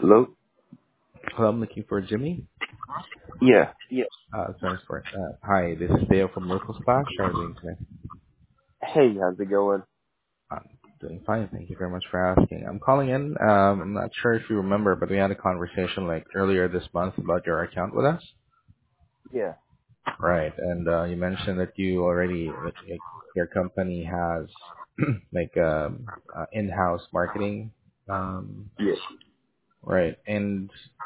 Hello? Hello, I'm looking for Jimmy. Yeah. Yeah. Transport. Hi, this is Dale from Local Splash. How are you doing today? Hey, how's it going? I'm doing fine. Thank you very much for asking. I'm calling in. I'm not sure if you remember, but we had a conversation like earlier this month about your account with us. Yeah. Right. And you mentioned that you already, like, your company has like in-house marketing. Um, Yeah. right. And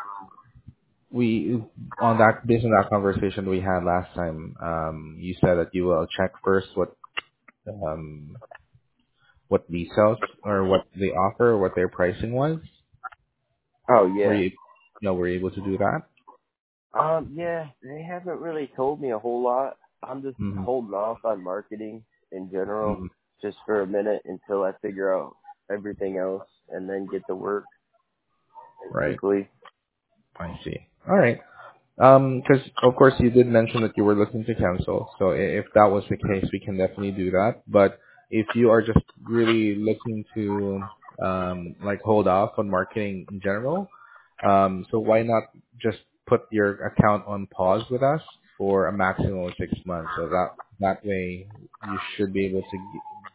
we on that based on that conversation we had last time, you said that you will check first um what the sales or what they offer or what their pricing was. Oh, Were yeah. were you able to do that? Yeah, they haven't really told me a whole lot. I'm just Mm-hmm. holding off on marketing in general Mm-hmm. just for a minute until I figure out everything else and then get to work, Right. basically. I see. All right. Because of course you did mention that you were looking to cancel. So if that was the case, we can definitely do that. But if you are just really looking to like hold off on marketing in general, so why not just put your account on pause with us for a maximum of 6 months? So that way you should be able to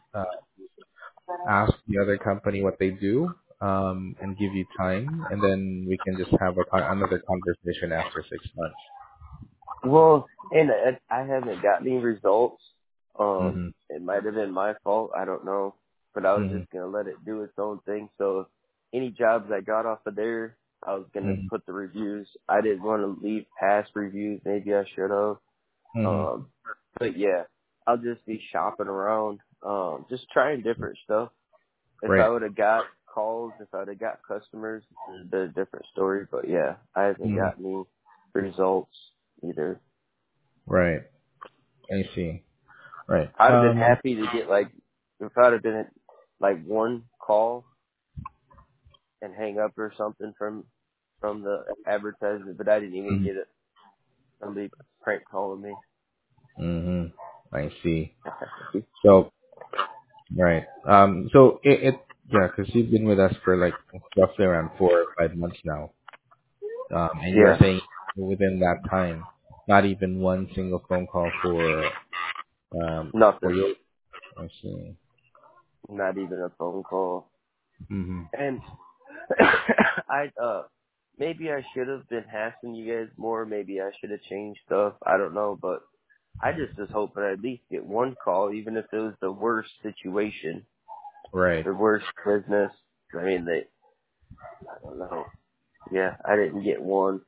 ask the other company what they do, and give you time, and then we can just have another conversation after 6 months. Well, and I haven't got any results. Mhm. It might have been my fault. I don't know. But I was Mhm. just going to let it do its own thing. So any jobs I got off of there, I was going to Mhm. put the reviews. I didn't want to leave past reviews. Maybe I should have. Mhm. Um, but yeah, I'll just be shopping around, just trying different stuff. If I Right. would have got calls, if I would have got customers, it's a different story. But yeah, I haven't Mhm. got any results either. Right. I see. Right. I'd have been happy to get like, if I'd have been at like one call and hang up or something from the advertisement, but I didn't even Mhm. get it. Somebody prank calling me. Mhm. I see. So right. So it yeah, because you've been with us for like roughly around 4 or 5 months now. And you are Yeah, saying within that time, not even one single phone call for nothing. your. I see. Not even a phone call. Mhm. And maybe I should have been hassling you guys more. Maybe I should have changed stuff. I don't know, but I just was hoping I'd at least get one call, even if it was the worst situation, Right. the worst business. I mean, I don't know. Yeah, I didn't get one.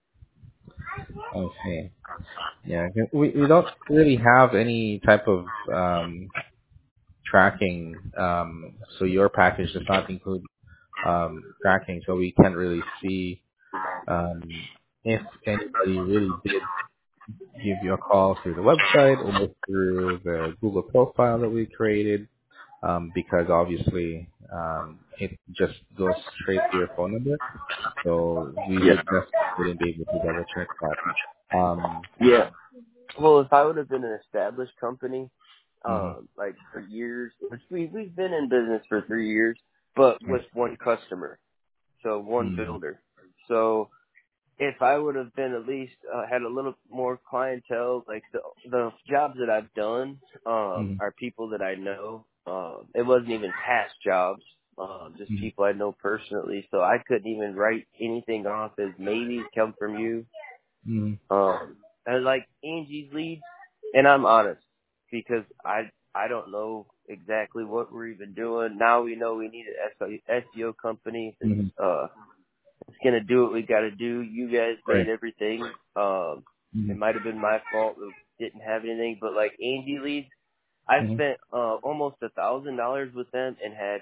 Okay. Yeah. 'Cause we don't really have any type of tracking. So your package does not include tracking, so we can't really see if anybody really did give you a call through the website or through the Google profile that we created, because obviously it just goes straight to your phone number. So we Yeah. wouldn't be able to double check that. Yeah. Well, if I would have been an established company, Hmm. like for years, which we've been in business for 3 years, but I with one customer, so one see. builder. So if I would have been at least had a little more clientele, like the jobs that I've done Hmm. are people that I know. It wasn't even past jobs, just Hmm. people I know personally. So I couldn't even write anything off as maybe come from you. Hmm. And like Angie's leads, and I'm honest because I don't know exactly what we're even doing. Now we know we need an SEO company that's Hmm. it's gonna do what we got to do. You guys Right. made everything. Hmm. It might have been my fault we didn't have anything, but like Angie leads, I Hmm. spent almost $1,000 with them and had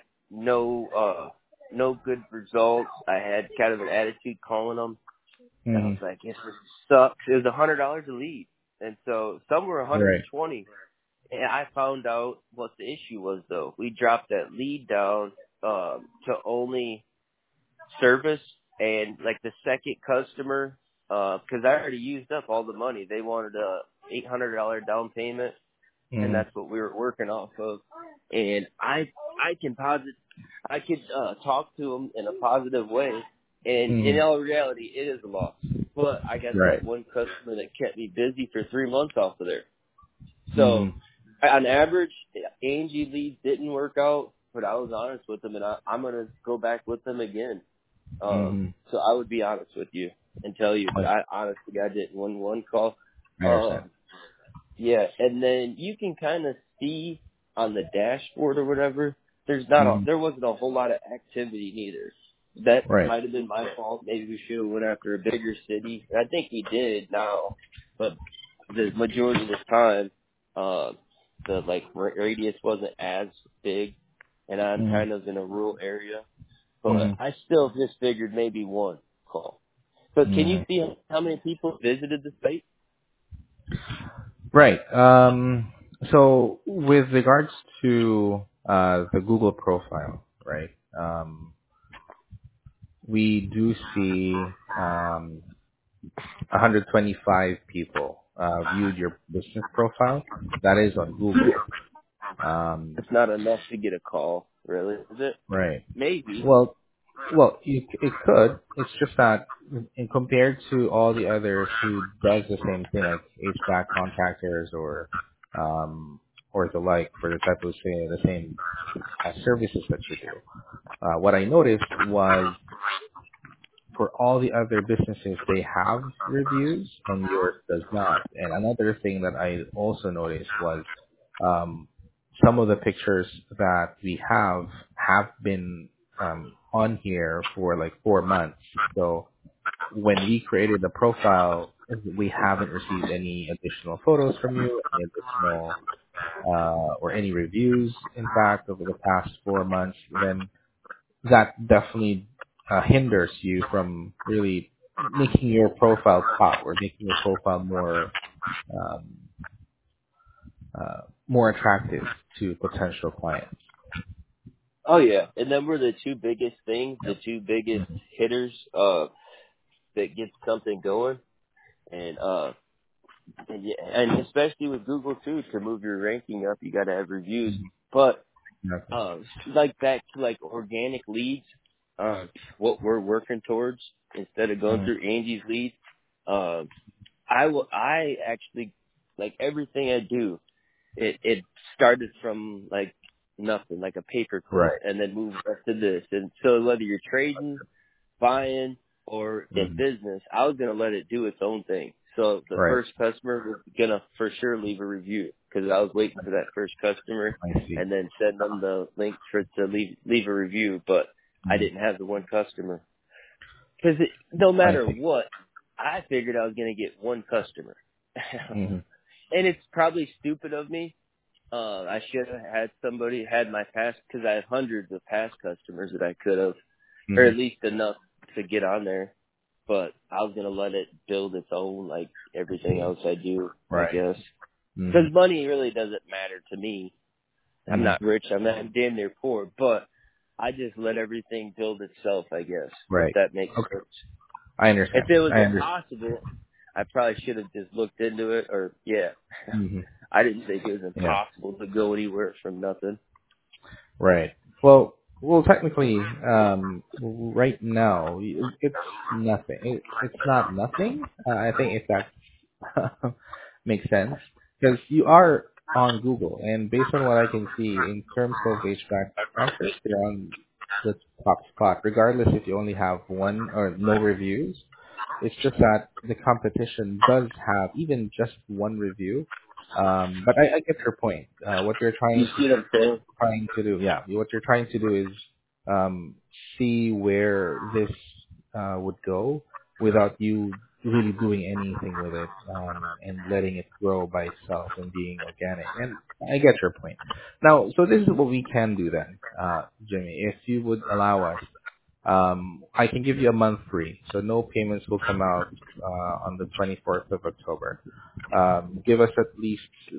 no good results. I had kind of an attitude calling them. And I Hmm. was like, this sucks. It was $100 a lead. And so some were Right. 120. And I found out what the issue was though. We dropped that lead down, to only service and like the second customer, cause I already used up all the money. They wanted a $800 down payment and Hmm. that's what we were working off of. And I can talk to them in a positive way And in Mm-hmm. all reality, it is a loss. But I got Right. that one customer that kept me busy for 3 months off of there. So Mm-hmm. on average, Angie leads didn't work out, but I was honest with them, and I'm gonna go back with them again. Mm-hmm. So I would be honest with you and tell you, but I I honestly I didn't win one call. understand. Yeah, and then you can kind of see on the dashboard or whatever. Mm-hmm. There wasn't a whole lot of activity neither. That Right. might have been my fault. Maybe we should have went after a bigger city. I think we did now, but the majority of the time, uh, the like radius wasn't as big, and I'm Mm-hmm. kind of in a rural area. But Mm-hmm. I still just figured maybe one call. So can you Mm-hmm. see how many people visited the site? Right. So with regards to the Google profile, right? We do see 125 people viewed your business profile. That is on Google. Um, It's not enough to get a call, really, is it? right. Maybe. Well, it could. It's just that in compared to all the others who does the same thing, like HVAC contractors or the like, for the type of say the same services that you do. What I noticed was for all the other businesses, they have reviews and yours does not. And another thing that I also noticed was um, some of the pictures that we have been on here for like 4 months. So when we created the profile, we haven't received any additional photos from you, any additional or any reviews, in fact, over the past 4 months. Then that definitely hinders you from really making your profile pop or making your profile um, more attractive to potential clients. Oh yeah, and then we're the two biggest things, the two biggest hitters that get something going, and yeah, and especially with Google too, to move your ranking up, you got to have reviews. But Okay. like back to like organic leads, what we're working towards instead of going Mhm. through Angie's leads. I actually like everything I do. It started from like nothing, like a paperclip, Right. and then moved up to this. And so whether you're trading, buying, or in Mhm. business, I was gonna let it do its own thing. So the Right. first customer was gonna for sure leave a review because I was waiting for that first customer I see. and then send them the link for to leave a review. But I Mhm. didn't have the one customer because no I matter see. what, I figured I was gonna get one customer. Mhm. And it's probably stupid of me. I should have had my past, because I have hundreds of past customers that I could have, or at Mhm. least enough to get on there. But I was going to let it build its own, like I everything see. else I do, I Right. guess. Because Mhm. money really doesn't matter to me. I'm Mhm. not rich. I'm damn near poor. But I just let everything build itself, I guess, if Right. that makes Okay. sense. I If understand. it was I understand. impossible, I probably should have just looked into it, or, yeah. Mhm. I didn't think it was Yeah. impossible to go anywhere from nothing. Right. Well, technically, right now, it's nothing. It's not nothing. I think if that makes sense, because you are on Google, and based on what I can see in terms of HVAC contractors, they're on the top spot, regardless if you only have one or no reviews. It's just that the competition does have even just one review. But I get your point. What you're You see what I'm saying? trying to do, yeah, what you're trying to do is see where this would go without you really doing anything with it and letting it grow by itself and being organic. And I get your point. Now, so this is what we can do then, Jimmy. If you would allow us, I can give you a month free, so no payments will come out on the 24th of October. Give us at least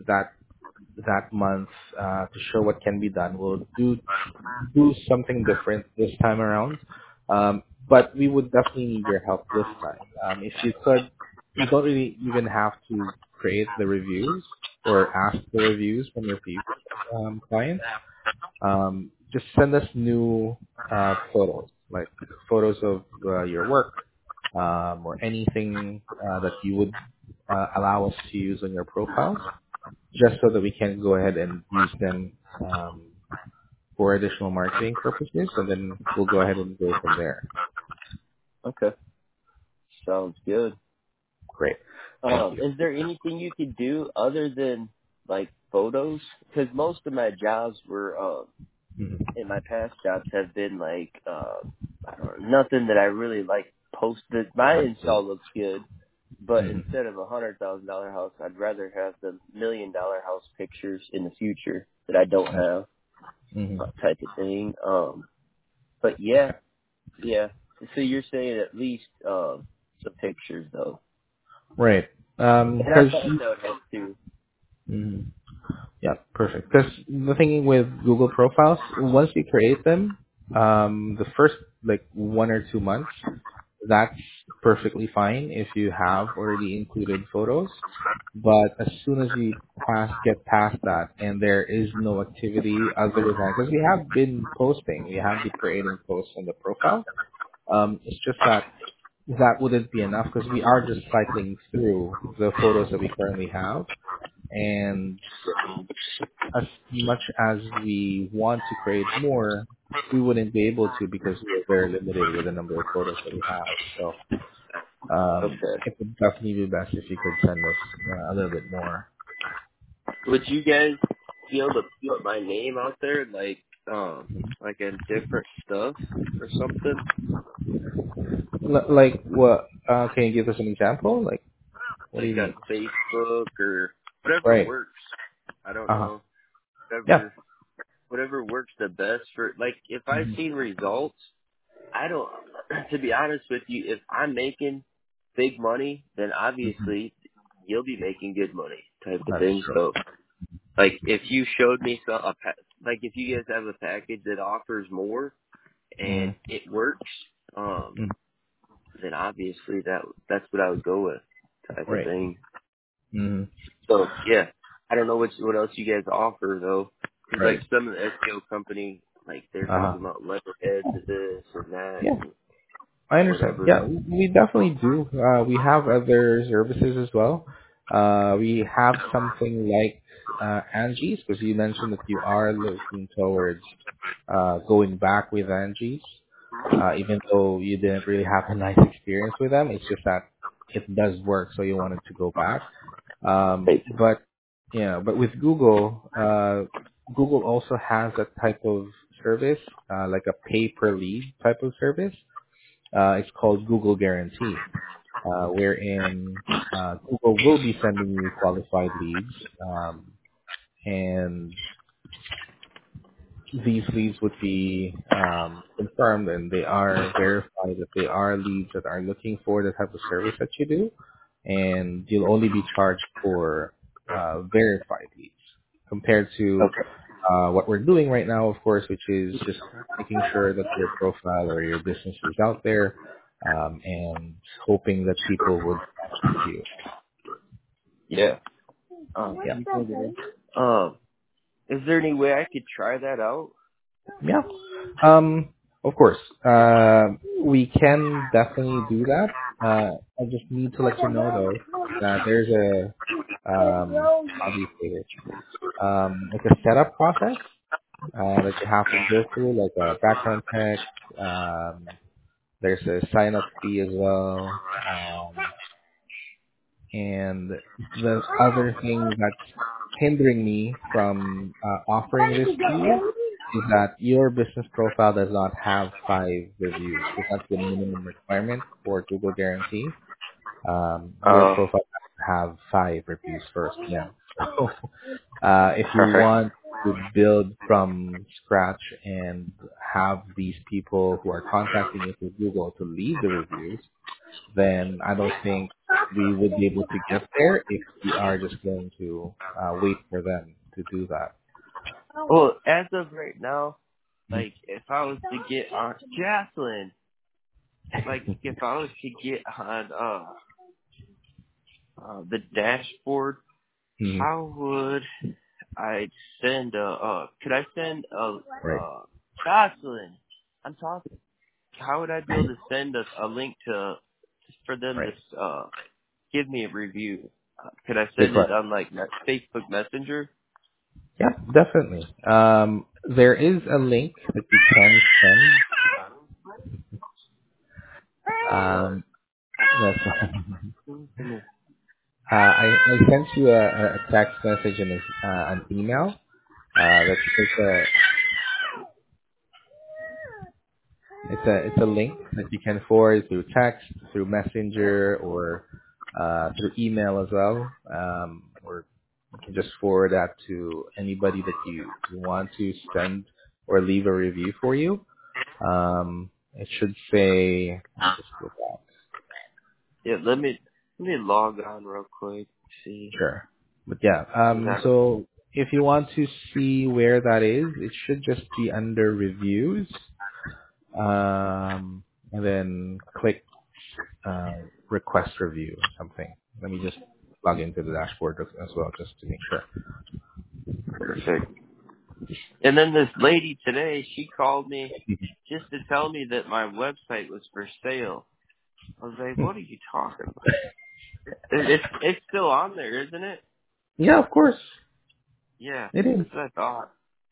that month to show what can be done. We'll do something different this time around, but we would definitely need your help this time. If you could, you don't really even have to create the reviews or ask for reviews from your clients. Just send us new photos, like photos of your work, or anything that you would allow us to use on your profiles, just so that we can go ahead and use them for additional marketing purposes, and then we'll go ahead and go from there. Okay. Sounds good. Great. Thank you. Is there anything you could do other than like photos? Because most of my jobs were in my past jobs have been like I don't know, nothing that I really like posted. My install looks good, but instead of $100,000 house, I'd rather have the $1 million house pictures in the future that I don't have, type of thing. But yeah. So you're saying at least some pictures though. Right. And I thought that would help too. Yeah, perfect. Because the thing with Google profiles, once you create them, the first like 1 or 2 months, that's perfectly fine if you have already included photos. But as soon as you get past that, and there is no activity other than, because we have been posting, we have been creating posts on the profile. It's just that wouldn't be enough because we are just cycling through the photos that we currently have, and as much as we want to create more, we wouldn't be able to because we're very limited with the number of photos that we have. So Okay. it would definitely be best if you could send us a little bit more. Would you guys be able to put my name out there, like in different stuff or something? Like what? Can you give us an example? Like, what do Like you on mean? Facebook or whatever Right. works. I don't Uh huh. know. Yeah. Whatever works the best for, like, if I've Hmm. seen results, I don't, to be honest with you, if I'm making big money, then obviously you'll be making good money type of That's thing. true. So, like, if you showed me like, if you guys have a package that offers more and Mm-hmm. it works, then obviously that's what I would go with type of Right. thing. Mm-hmm. So, yeah, I don't know what else you guys offer though. Cause like Right. some of the SEO company, like they're Uh huh. talking about letterheads of this and that Yeah. and I understand. whatever. Yeah, we definitely do. We have other services as well. We have something like Angie's, because you mentioned that you are looking towards going back with Angie's, even though you didn't really have a nice experience with them. It's just that it does work, so you wanted to go back. But yeah, but with Google, Google also has a type of service, like a pay per lead type of service. It's called Google Guarantee, wherein Google will be sending you qualified leads, and these leads would be confirmed, and they are verified that they are leads that are looking for the type of service that you do, and you'll only be charged for verified leads compared to Okay. what we're doing right now, of course, which is just making sure that your profile or your business is out there, and hoping that people would contact you. Yeah. Yeah. Um, is there any way I could try that out? Yeah. Of course. We can definitely do that. I just need to let you know though that there's how do you say this? Like a setup process that you have to go through, like a background check. There's a sign up fee as well. And the other thing that's hindering me from offering this to you is that your business profile does not have 5 reviews. Because that's the minimum requirement for Google Guarantee. Your profile has to have 5 reviews first. Yeah. So if you Alright. want to build from scratch and have these people who are contacting you through Google to leave the reviews, then I don't think we would be able to get there if we are just going to wait for them to do that. Well, as of right now, Mhm. like if I was to get on Jocelyn, like if I was to get on the dashboard, Mhm. how would I send could I send Right. Jocelyn? I'm talking. how would I be able to send a link to for them Right. to give me a review? Could I Good send it question. on like Facebook Messenger? Yeah, definitely. There is a link that you can send. Um, that's I sent you a text message and an email. It's a link that you can forward through text, through Messenger, or through email as well. Or you can just forward that to anybody that you want to send or leave a review for you. It should say, let me just go back. Yeah, let me log on real quick. See, Sure. But yeah, 'cause so if you want to see where that is, it should just be under reviews. And then click request review or something. Let me just log into the dashboard as well, just to make sure. perfect. And then this lady today, she called me just to tell me that my website was for sale. I was like, what are you talking about? It's still on there, isn't it? Yeah, of course. Yeah, It is. that's what I thought.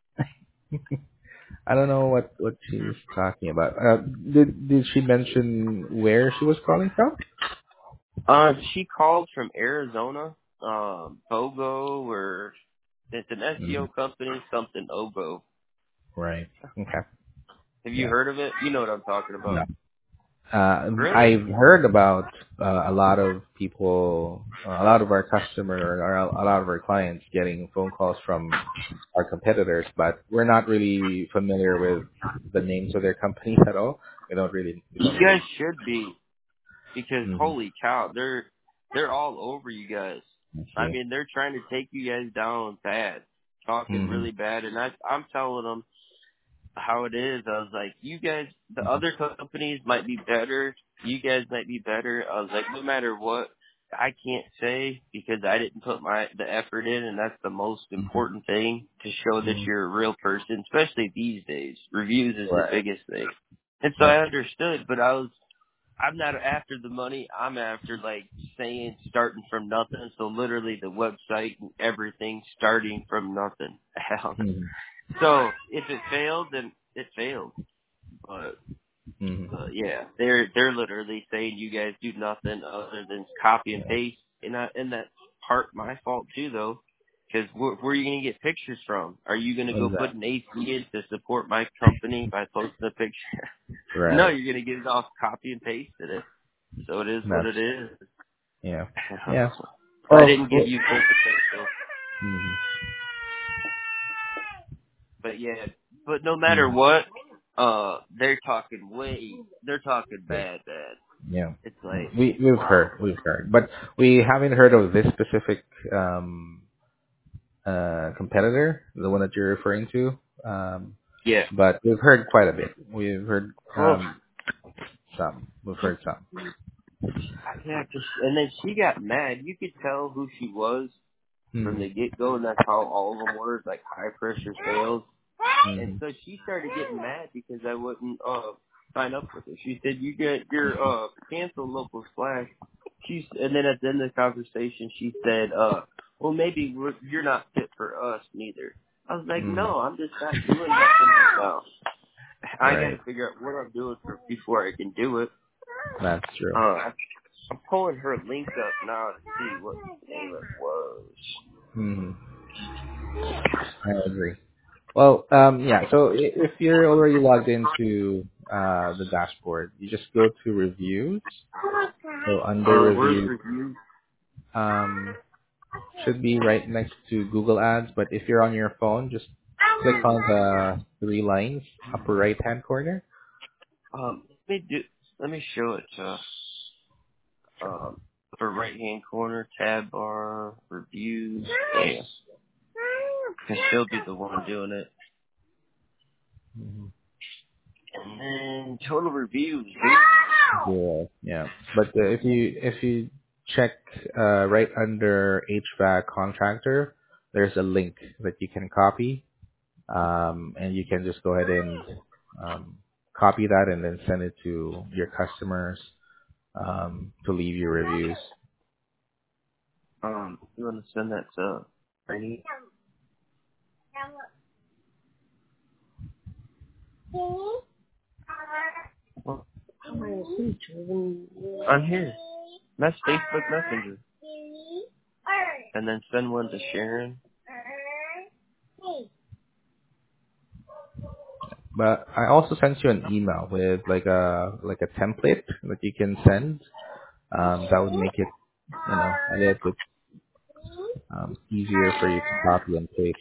I don't know what she's talking about. Did she mention where she was calling from? She called from Arizona, Bogo, or it's an Mm, SEO company, something Ogo. right. Okay. Have you Yeah. heard of it? You know what I'm talking No. about. Really? I've heard about a lot of people, a lot of our customers, or a lot of our clients getting phone calls from our competitors, but we're not really familiar with the names of their companies at all. We You don't guys really. should be, because Hmm. holy cow, they're all over you guys. I I see. mean, they're trying to take you guys down bad, talking Hmm. really bad, and I'm telling them how it is. I was like, you guys, the other companies might be better. You guys might be better. I was like, no matter what, I can't say because I didn't put the effort in, and that's the most Hmm. important thing to show that Hmm. you're a real person, especially these days. Reviews is the Right. biggest thing. And so That's I understood, but I'm not after the money. I'm after like saying starting from nothing. So literally the website and everything starting from nothing. true. So if it failed, then it failed. But Hmm. yeah, they're literally saying you guys do nothing other than copy and Yeah. paste, and that's part my fault too, though. Because where are you gonna get pictures from? Are you gonna go put Exactly. an AC in to support my company by posting a picture? No, Right. you're gonna get it off copy and pasted it. So it is what That's it is. yeah. Yeah. I Well. didn't give you full potential, Hmm. but yeah. But no matter Hmm. what, they're talking Yeah. bad. Yeah. It's like, We've heard, but we haven't heard of this specific competitor, the one that you're referring to. yeah. But we've heard quite a bit. We've heard Oh, some. We've heard some. yeah. And then she got mad. You could tell who she was from Hmm. the get go, and that's how all of them were, like high pressure sales. And Hmm. so she started getting mad because I wouldn't sign up with her. She said, "You get your cancel local slash." And then at the end of the conversation, she said, well, maybe you're not fit for us neither." I was like, Hmm. "No, I'm just not doing nothing right now. I got to Right. figure out what I'm doing before I can do it." That's true. I'm pulling her link up now to see what name it was. Hmm. I agree. Well, yeah. So if you're already logged into the dashboard, you just go to reviews. So under Where's review, review? um, should be right next to Google Ads. But if you're on your phone, just click on the three lines, upper right hand corner. Let me show it to Sure. upper right hand corner, tab bar, reviews. Yeah. Cause she'll be the one doing it. Mhm. And then total reviews. Yeah, yeah. But if you check right under HVAC contractor, there's a link that you can copy, and you can just go ahead and um, copy that and then send it to your customers to leave your reviews. You want to send that to Ernie? Well, I'm here. That's Facebook Messenger. And then send one to Sharon. But I also sent you an email with like a template that you can send. That would make it, a little bit easier for you to copy and paste.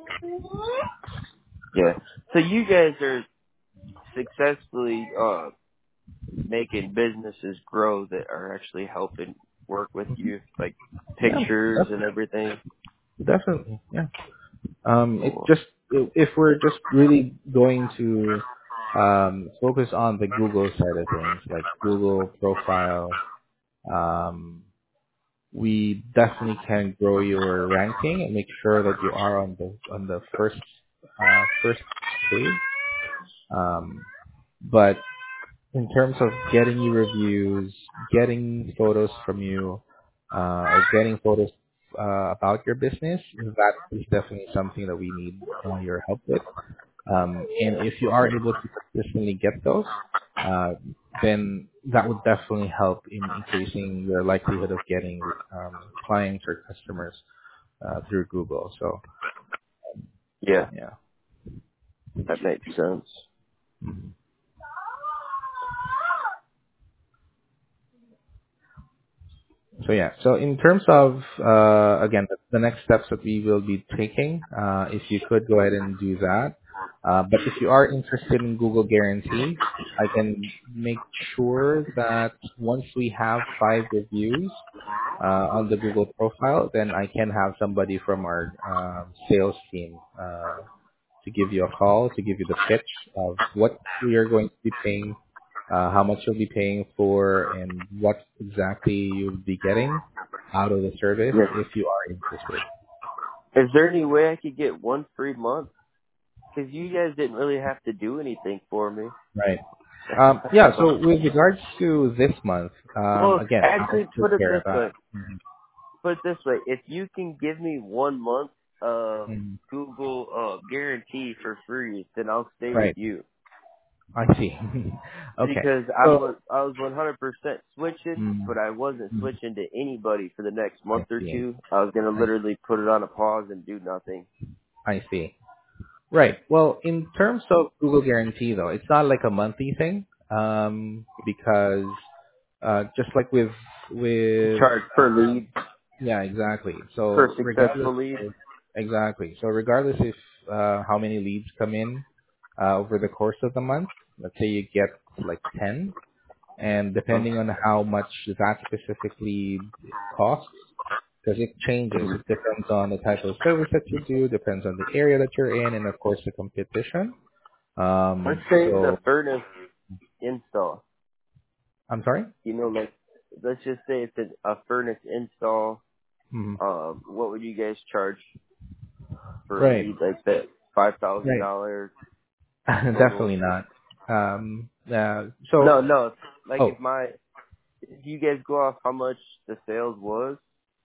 Yeah. So you guys are successfully making businesses grow that are actually helping work with you, like Yeah, pictures and everything. definitely. Yeah. It Cool. just if we're just really going to focus on the Google side of things, like Google profile, um, we definitely can grow your ranking and make sure that you are on the first page. But in terms of getting you reviews, getting photos from you, or getting photos about your business, that is definitely something that we need your help with. And if you are able to consistently get those, uh, then that would definitely help in increasing your likelihood of getting clients or customers through Google. So Yeah, yeah. that makes sense. Mhm. So yeah. So in terms of again the next steps that we will be taking, if you could go ahead and do that. But if you are interested in Google Guarantee, I can make sure that once we have 5 reviews on the Google profile, then I can have somebody from our sales team to give you a call, to give you the pitch of what we are going to be paying, how much you'll be paying for, and what exactly you'll be getting out of the service Yeah. if you are interested. Is there any way I could get one free month? Because you guys didn't really have to do anything for me. Right. Yeah, so with regards to this month, Well, again, I'll actually, take care of that. put it this way. If you can give me 1 month of Mhm. Google guarantee for free, then I'll stay with Right. you. I see. Okay. Because So, I was 100% switching, mm, but I wasn't mm, switching to anybody for the next I month or see. two. I was gonna I, literally put it on a pause and do nothing. I see. Right. Well, in terms of Google Guarantee, though, it's not like a monthly thing, because just like with Charge per lead, yeah, exactly. per So regardless, successful lead. exactly. So regardless if how many leads come in over the course of the month, let's say you get like 10, and depending on how much that specific lead costs, because it changes. It depends on the type of service that you do, depends on the area that you're in, and of course the competition. Let's say it's a So furnace install. I'm sorry. Like let's just say it's a furnace install. Mhm. What would you guys charge for a Right, lead like that? right. $5,000 total. Definitely not. So, No. Like oh, if you guys go off how much the sales was.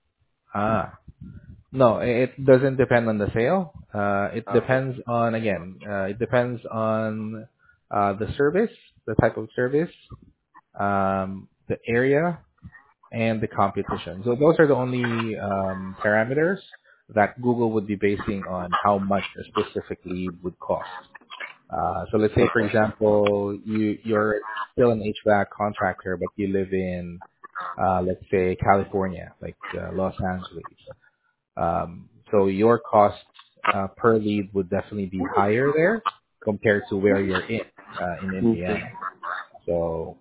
no, it doesn't depend on the sale. It Okay. depends on, again, it depends on the service, the type of service, the area, and the competition. So those are the only parameters that Google would be basing on how much a specific lead would cost. So let's say, for Okay. example, you're still an HVAC contractor, but you live in, let's say, California, like Los Angeles. So your cost per lead would definitely be higher there compared to where you're in Okay. Indiana. So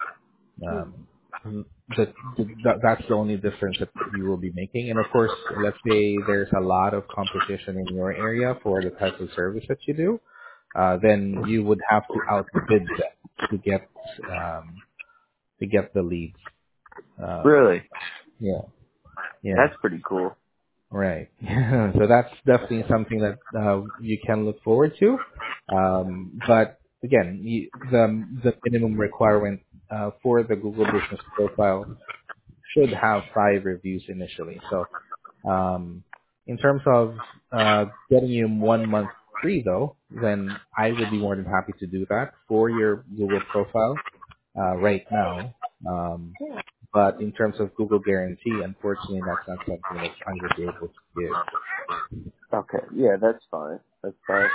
that's the only difference that you will be making. And of course, let's say there's a lot of competition in your area for the type of service that you do, then you would have to outbid them to get um, the leads. Um, Really? yeah, yeah, That's pretty cool. right. So that's definitely something that you can look forward to. But again, the minimum requirement for the Google Business Profile should have 5 reviews initially. So in terms of getting you 1 month free, though, then I would be more than happy to do that for your Google profile right now. But in terms of Google guarantee, unfortunately, that's not something that I would be able to give. Okay, yeah, that's fine. That's fine.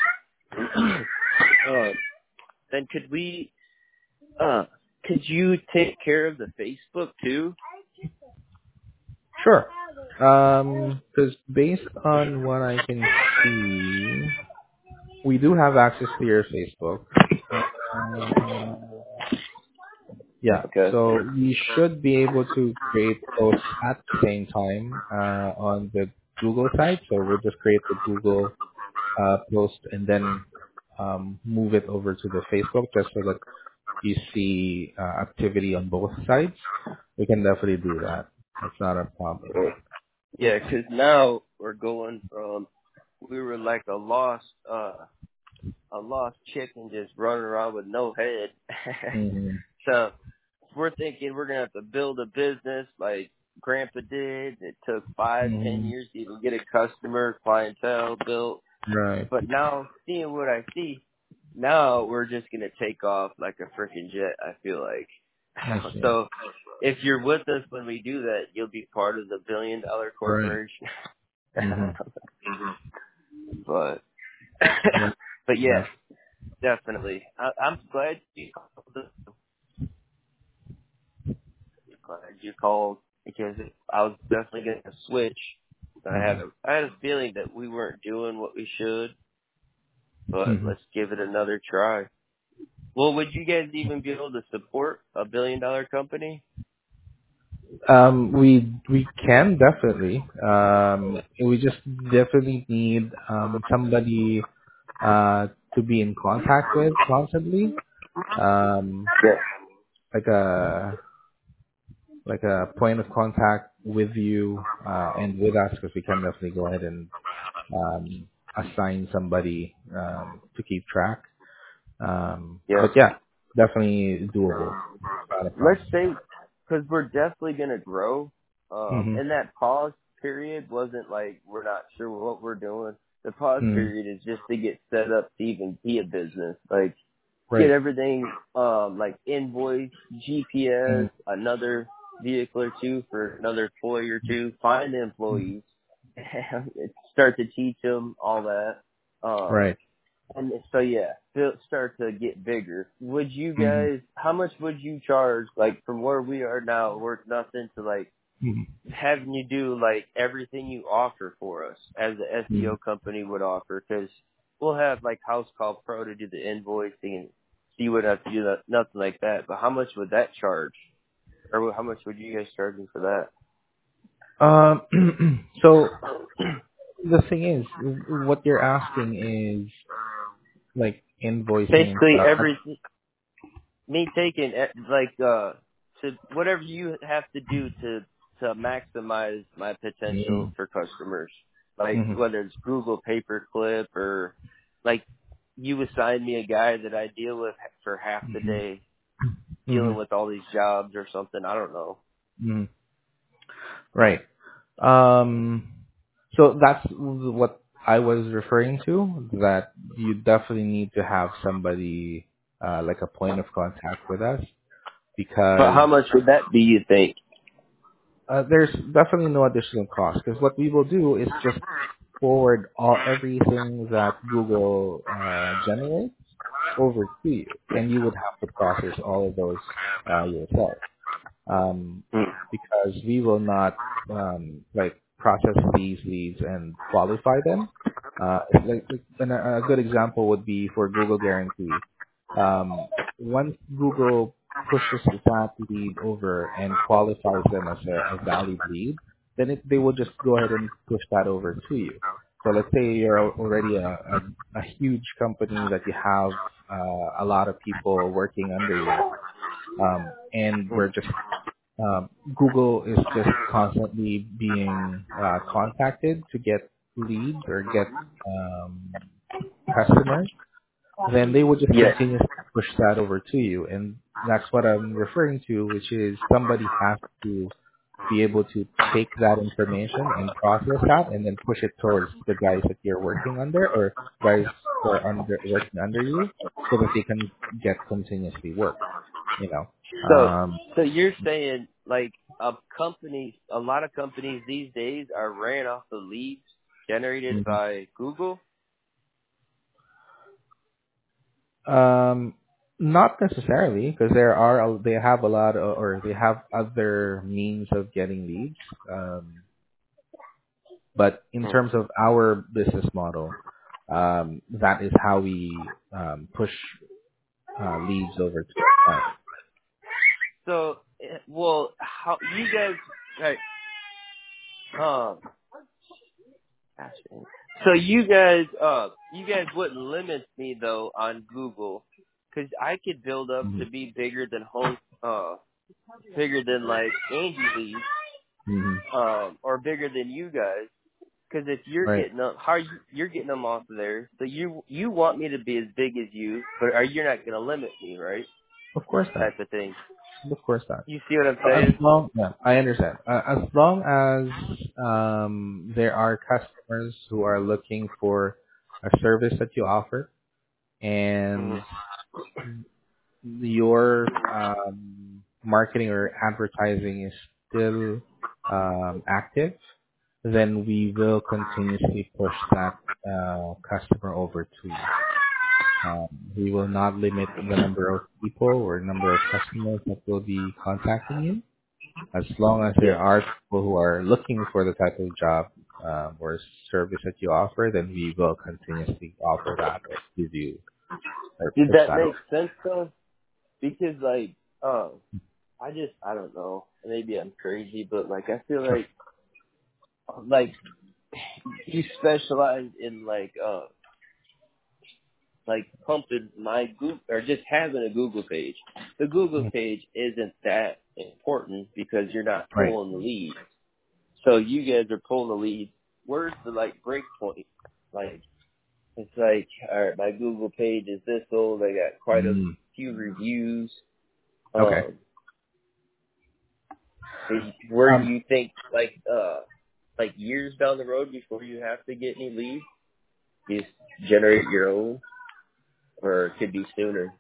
Then uh, could you take care of the Facebook too? Sure. Because based on what I can see, we do have access to your Facebook. Uh, yeah, Okay. so we should be able to create posts at the same time on the Google side. So we'll just create the Google post and then move it over to the Facebook just so that you see activity on both sides. We can definitely do that. That's not a problem. Yeah, 'cause now we're going from we were like a lost chicken just running around with no head. Mm-hmm. So we're thinking we're gonna have to build a business like Grandpa did. It took 5-10 years to even get a customer, clientele built. Right. But now seeing what I see, now we're just gonna take off like a freaking jet, I feel like. I see. So if you're with us when we do that, you'll be part of the $1 billion Right. corporation. Mm-hmm. but Right. but Yeah. yes, definitely. I'm glad you called. Glad you called because I was definitely going to switch. Mm-hmm. I had a feeling that we weren't doing what we should, but Mm-hmm. let's give it another try. Well, would you guys even be able to support a $1 billion company? We can definitely. We just definitely need somebody to be in contact with constantly. Um, Yes. like a point of contact with you and with us, because we can definitely go ahead and assign somebody to keep track. Yes. But yeah, definitely doable. Not a Let's problem. say, because we're definitely going to grow. Mm-hmm. And that pause period wasn't like we're not sure what we're doing. The pause Mm-hmm. period is just to get set up to even be a business. Like get Right. everything like invoice, GPS, another vehicle or two for another employee or two, find the Mm-hmm. employees, start to teach them all that. Right. And so yeah, start to get bigger. Would you Mm-hmm. guys? How much would you charge? Like from where we are now, worth nothing to like having you do like everything you offer for us as the Mm-hmm. SEO company would offer, because we'll have like House Call Pro to do the invoicing and see what I have to do, nothing like that. But how much would that charge, or how much would you guys charge me for that? So the thing is, what you're asking is like invoicing and Basically, stuff. me taking to whatever you have to do to maximize my potential for customers, like Mm-hmm. whether it's Google Paperclip or like you assign me a guy that I deal with for half the day Mm-hmm. dealing with all these jobs or something. I don't know. Mm-hmm. Right. Um, so that's what I was referring to, that you definitely need to have somebody, like a point of contact with us, But because how much would that be, you think? there's definitely no additional cost, because what we will do is just forward everything that Google generates over to you, and you would have to process all of those yourself. Mm. Because we will not like process these leads and qualify them. A good example would be for Google Guarantee. Once Google pushes that lead over and qualifies them as a valid lead, then they will just go ahead and push that over to you. So let's say you're already a huge company that you have a lot of people working under you, and we're just Google is just constantly being contacted to get leads or get customers. then they would just Yeah. continuously push that over to you. And that's what I'm referring to, which is somebody has to be able to take that information and process that and then push it towards the guys that you're working under or guys who are working under you so that they can get continuously work, you know. So, so you're saying like a lot of companies these days are ran off the leads generated Mhm. by Google? Um, not necessarily, because they have a lot of, or they have other means of getting leads. But in Hmm. terms of our business model, that is how we push leads over to our client. So, well, how you guys? Right. Um. Gosh, man. So you guys wouldn't limit me though on Google, because I could build up Hmm. to be bigger than bigger than like Angie Lee, Hmm. or bigger than you guys. Because if you're Right. getting them, you're getting them off of there, so you want me to be as big as you, but you're not going to limit me, right? Of course not. Type of thing. Of course not. You see what I'm As saying? long, yeah, I understand. As long as there are customers who are looking for a service that you offer, Hmm. and your marketing or advertising is still active, then we will continuously push that customer over to you. We will not limit the number of people or number of customers that will be contacting you. As long as there Yeah. are people who are looking for the type of job or service that you offer, then we will continuously offer that or give you or Did push that that make over. sense though? Because like, I don't know. Maybe I'm crazy, but like I feel Sure. like you specialize in like pumping my Google or just having a Google page. The Google Mm. page isn't that important because you're not Right. pulling the leads. So you guys are pulling the leads. Where's the like break point? Like it's like, all right, my Google page is this old. I got quite a Mm. few reviews. Okay. Um, where do Um, you think like years down the road before you have to get any leads, you just generate your own, or it could be sooner?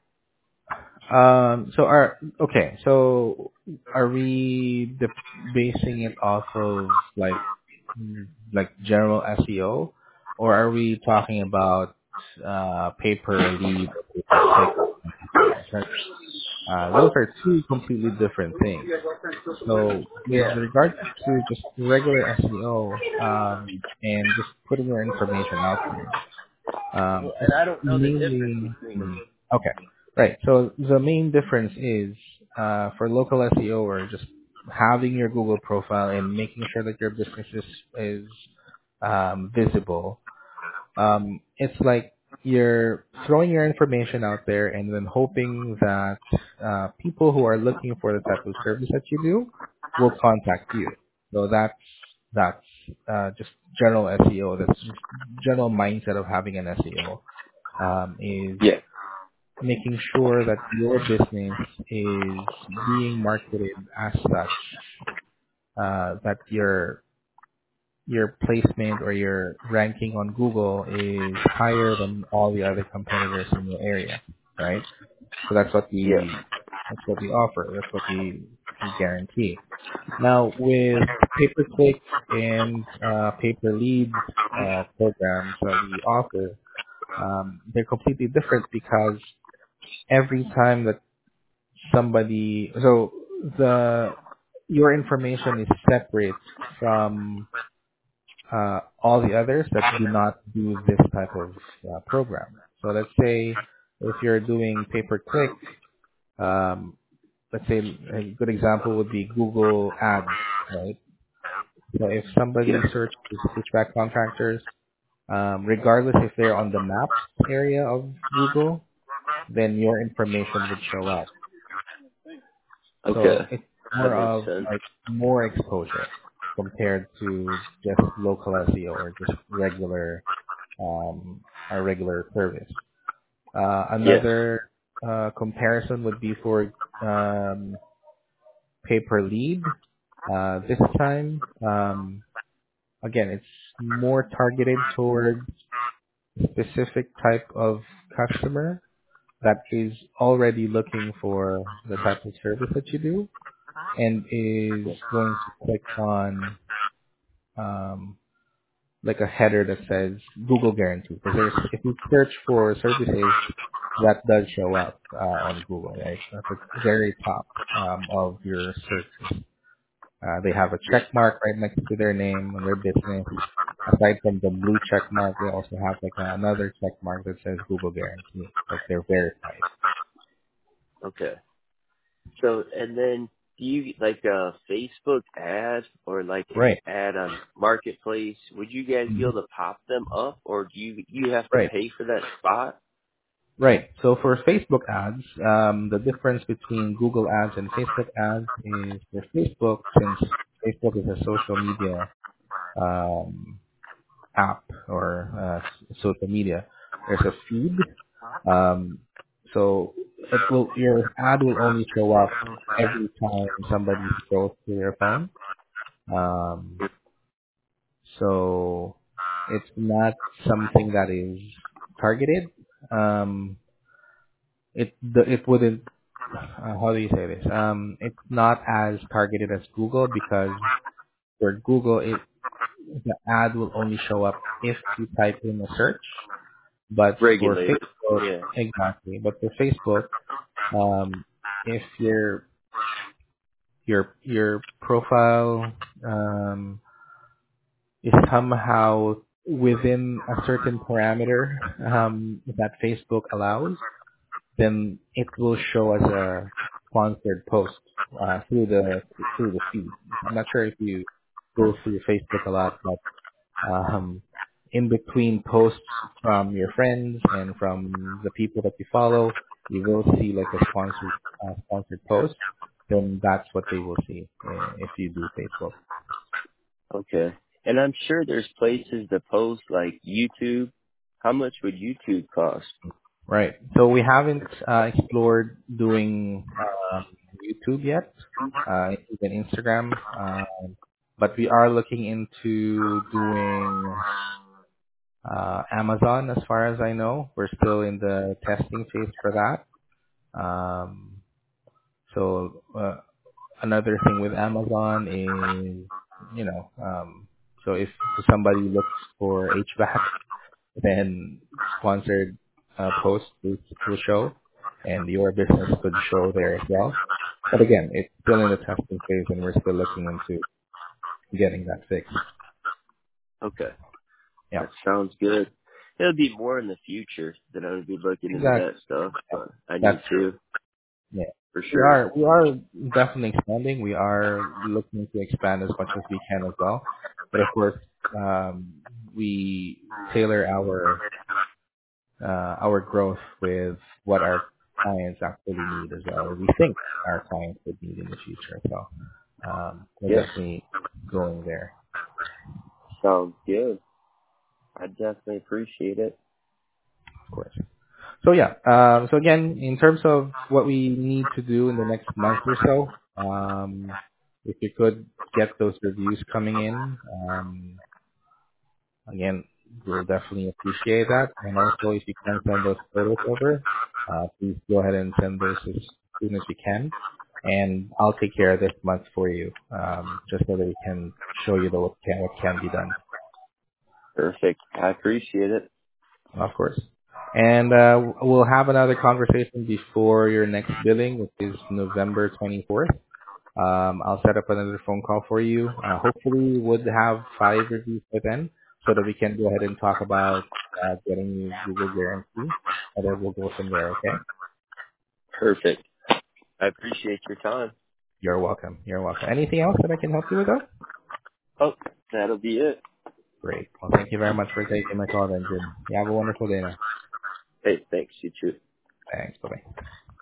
so are we basing it off of like general SEO, or are we talking about pay per lead or pay per click? Right? Those are two completely different things. So with Yeah. regards to just regular SEO and just putting your information out there, And it's I don't know the difference mainly between. okay, right. So the main difference is for local SEO or just having your Google profile and making sure that your business is visible. It's like you're throwing your information out there and then hoping that people who are looking for the type of service that you do will contact you. So that's just general SEO. That's just general mindset of having an SEO is Yeah. making sure that your business is being marketed as such, that your placement or your ranking on Google is higher than all the other competitors in your area, right? So Yeah. that's what we offer. That's what we guarantee. Now with pay-per-click and pay-per-lead programs that we offer, they're completely different because every time that the your information is separate from all the others that do not do this type of program. So let's say if you're doing pay-per-click, um, let's say a good example would be Google Ads, right? So if somebody Yeah. searches HVAC contractors, regardless if they're on the maps area of Google, then your information would show up. Okay. So it's That more makes of sense. like more exposure compared to just local SEO or just regular our regular service. Yes. Another comparison would be for um, pay per lead. This time, again, it's more targeted toward specific type of customer that is already looking for the type of service that you do and is going to click on um, like a header that says Google Guarantee. Because there's, if you search for services, that does show up on Google, right? At the very top of your searches. They have a check mark right next to their name on their business. Aside from the blue check mark, they also have like another check mark that says Google Guarantee, like they're verified. Okay. So, and then do you like a Facebook ad or like Right. an ad on Marketplace? Would you guys be Mhm. able to pop them up, or do you have to Right. pay for that spot? Right. So for Facebook ads, the difference between Google ads and Facebook ads is for Facebook, since Facebook is a social media um, app or social media, there's a feed. Um, so it will, your ad will only show up every time somebody scrolls through your phone. Um, so it's not something that is targeted. Um, it wouldn't. How do you say this? It's not as targeted as Google because for Google, the ad will only show up if you type in a search. But for Regulated. Facebook, Yeah. exactly. But for Facebook, if your profile is somehow within a certain parameter that Facebook allows, then it will show as a sponsored post through the feed. I'm not sure if you go through Facebook a lot, but um, in between posts from your friends and from the people that you follow, you will see like a sponsored post. Then that's what they will see if you do Facebook. Okay. And I'm sure there's places to post like YouTube. How much would YouTube cost? Right. So we haven't explored doing YouTube yet, even Instagram, but we are looking into doing Amazon. As far as I know, we're still in the testing phase for that. So another thing with Amazon is, so if somebody looks for HVAC, then sponsored posts will show, and your business could show there as well. But again, it's still in the testing phase, and we're still looking into getting that fixed. Okay. Yeah, That sounds good. It'll be more in the future that I would be looking into exactly. that stuff, but I need That's true. to, Yeah. for We sure. are we are definitely expanding. We are looking to expand as much as we can as well. But of course, we tailor our growth with what our clients actually need as well, or we think our clients would need in the future. So we're Yes. definitely going there, Sounds good. I definitely appreciate it. of course. So yeah, so again, in terms of what we need to do in the next month or so, if you could get those reviews coming in, again, we'll definitely appreciate that. And also, if you can send those photos over, please go ahead and send those as soon as you can. And I'll take care of this month for you, just so that we can show you what can be done, Perfect. I appreciate it. of course. And we'll have another conversation before your next billing, which is November 24th. I'll set up another phone call for you. Hopefully, would have 5 reviews by then, so that we can go ahead and talk about getting you Google Guarantee, and then we'll go from there. Okay? Perfect. I appreciate your time. You're welcome. You're welcome. Anything else that I can help you with? Though? Oh, that'll be it. Great. Well, thank you very much for taking my call, then, Jim. You have a wonderful day now. Hey, thanks. You too. Thanks. Bye bye.